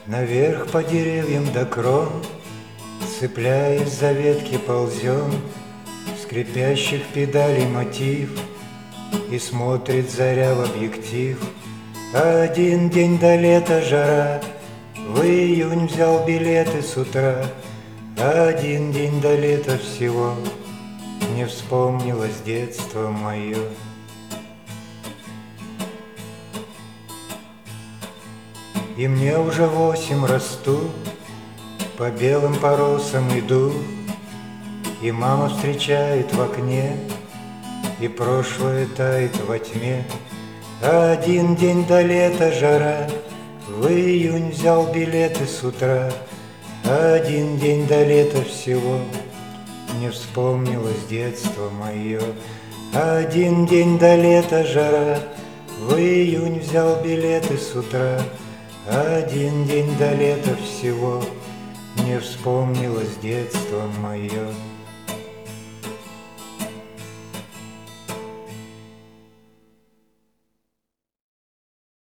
Наверх по деревьям до крон, цепляясь за ветки, ползем, скрипящих педалей мотив, и смотрит заря в объектив. Один день до лета жара, в июнь взял билеты с утра. Один день до лета всего, не вспомнилось детство мое. И мне уже 8, расту, по белым поросам иду, и мама встречает в окне, и прошлое тает во тьме. Один день до лета жара, в июнь взял билеты с утра. Один день до лета всего, не вспомнилось детство мое. Один день до лета жара, в июнь взял билеты с утра. Один день до лета всего, не вспомнилось детство мое.